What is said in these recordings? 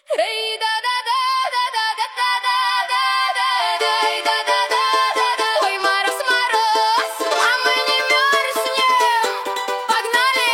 Эй, да-да-да-да-да-да-да-да-да-да, да-да-да-да-да-да. Ой, мороз, мороз, а мы не мерзнем. Погнали!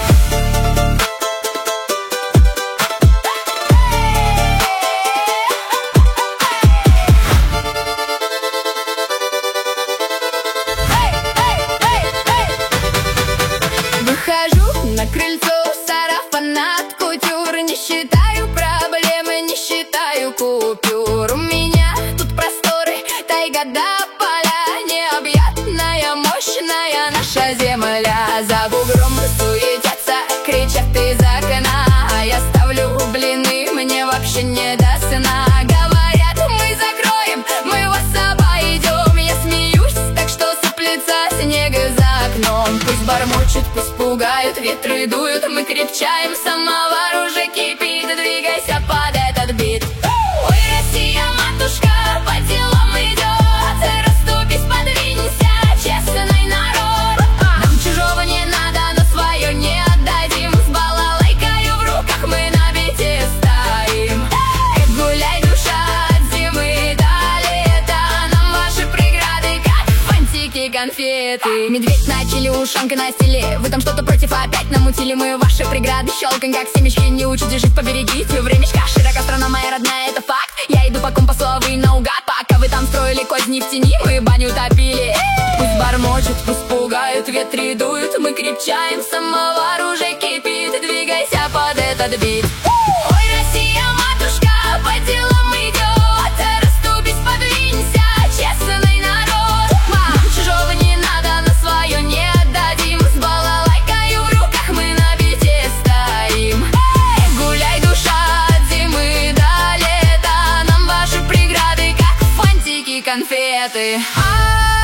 Выхожу на крыльцо, сарафан от кутюр. Не считаю проблемы, не считаю купюр. У меня тут просторы, тайга до поля. Необъятная, мощная наша земля. За бугром суетятся, кричат из окна. А я ставлю блины, мне вообще не до сна. Говорят, мы закроем, мы вас обойдем. Я смеюсь, так что сыплется снег за окном. Пусть бормочут, пусть пугают, ветры дуют, мы крепчаем. Самовар уже кипит, двигайся под этот бит. Ой, Россия, матушка, по делам идет. Расступись, подвинься, честный народ. Нам чужого не надо, но свое не отдадим. С балалайкою в руках мы на бите стоим. Как гуляй, душа, от зимы до лета. Нам ваши преграды, как фантики, конфеты. Медведь начали, ушанка на стиле. Вы там что-то против опять намутили. Мы ваши преграды щелкаем, как семечки. Не учите жить, поберегите времечка. Широка страна моя родная, это факт. Я иду по компасу, а вы наугад. Пока вы там строили козни в тени, мы баню топили. Пусть бормочут, пусть пугают, ветры дуют, мы крепчаем. Самовар уже кипит, двигайся под этот бит. Ой, Россия, матушка, по делам идет. Расступись, подвинься, честный народ. Нам чужого не надо, но свое не отдадим. С балалайкою в руках мы на бите стоим. Гуляй, душа, от зимы до лета. Нам ваши преграды, как фантики, конфеты.